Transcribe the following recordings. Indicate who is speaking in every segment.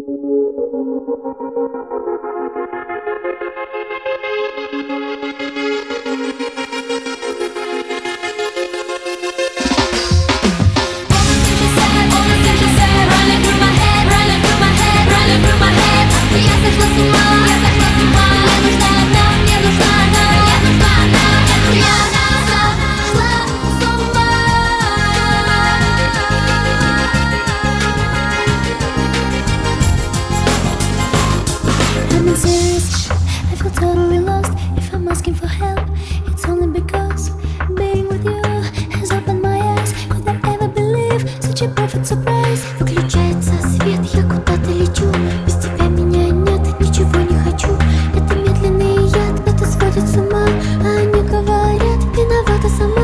Speaker 1: Totally lost. If I'm asking for help, it's only because being with you has opened my eyes. Could I ever believe such a perfect surprise? Выключается свет, я куда-то лечу. Без тебя меня нет, ничего не хочу. Это медленный яд, это сводит с ума. А они говорят, виновата сама.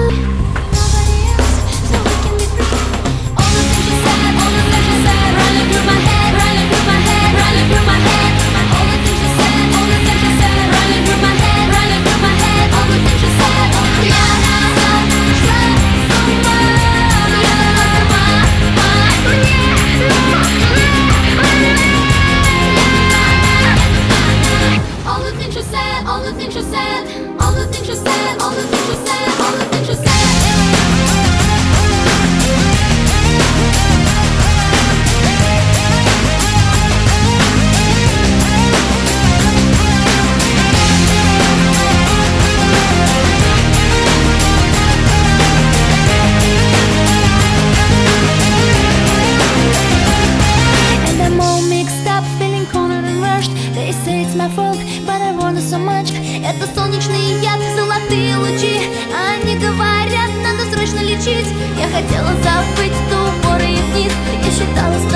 Speaker 1: They say it's my fault, but I want it so much. Это солнечный яд, золотые лучи. Они говорят, надо срочно лечить. Я хотела забыть до упора и вниз. Я считала